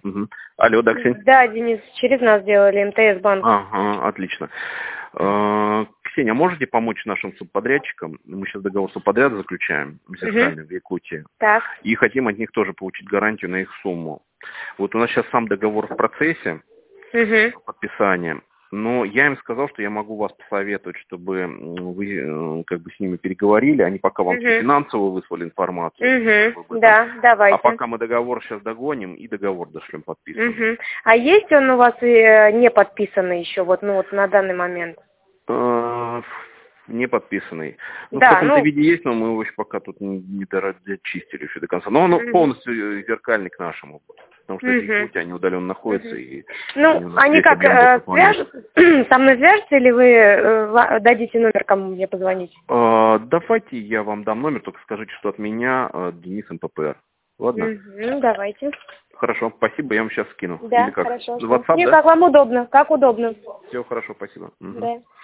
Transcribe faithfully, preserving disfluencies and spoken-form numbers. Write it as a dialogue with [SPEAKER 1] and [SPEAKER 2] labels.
[SPEAKER 1] Угу. Алло, да, Ксения?
[SPEAKER 2] Да, Денис, через нас сделали, эм тэ эс банк.
[SPEAKER 1] Ага, отлично. Э, Ксения, можете помочь нашим субподрядчикам? Мы сейчас договор субподряда заключаем, зеркальный,
[SPEAKER 2] Угу.
[SPEAKER 1] в Якутии.
[SPEAKER 2] Так.
[SPEAKER 1] И хотим от них тоже получить гарантию на их сумму. Вот у нас сейчас сам договор в процессе
[SPEAKER 2] Угу.
[SPEAKER 1] подписания. Но я им сказал, что я могу вас посоветовать, чтобы вы э, как бы с ними переговорили. Они пока вам
[SPEAKER 2] Угу.
[SPEAKER 1] финансово выслали информацию.
[SPEAKER 2] Угу. Да, давайте.
[SPEAKER 1] А пока мы договор сейчас догоним и договор дошлем подписанный.
[SPEAKER 2] Угу. А есть он у вас и не подписанный еще, вот, ну вот на данный момент?
[SPEAKER 1] Э, Не подписанный. Ну,
[SPEAKER 2] Да,
[SPEAKER 1] в каком-то
[SPEAKER 2] ну...
[SPEAKER 1] виде есть, но мы его еще пока тут не, не дочистили еще до конца. Но он
[SPEAKER 2] Угу.
[SPEAKER 1] полностью зеркальный к нашему. Потому что это
[SPEAKER 2] Угу.
[SPEAKER 1] Якутия, они удаленно находятся.
[SPEAKER 2] Угу.
[SPEAKER 1] И
[SPEAKER 2] Ну,
[SPEAKER 1] они, у нас
[SPEAKER 2] они
[SPEAKER 1] весь
[SPEAKER 2] как,
[SPEAKER 1] объем
[SPEAKER 2] э,
[SPEAKER 1] выполняют.
[SPEAKER 2] свяжутся, со мной свяжутся, или вы э, ва- дадите номер, кому мне позвонить?
[SPEAKER 1] Э, Давайте я вам дам номер, только скажите, что от меня э, Денис эм пэ пэ эр. Ладно?
[SPEAKER 2] Угу, давайте.
[SPEAKER 1] Хорошо, спасибо, я вам сейчас скину.
[SPEAKER 2] Да,
[SPEAKER 1] Или как?
[SPEAKER 2] хорошо.
[SPEAKER 1] WhatsApp,
[SPEAKER 2] Не,
[SPEAKER 1] да?
[SPEAKER 2] как вам удобно, как удобно.
[SPEAKER 1] Все хорошо, спасибо. Мгм.
[SPEAKER 2] Да.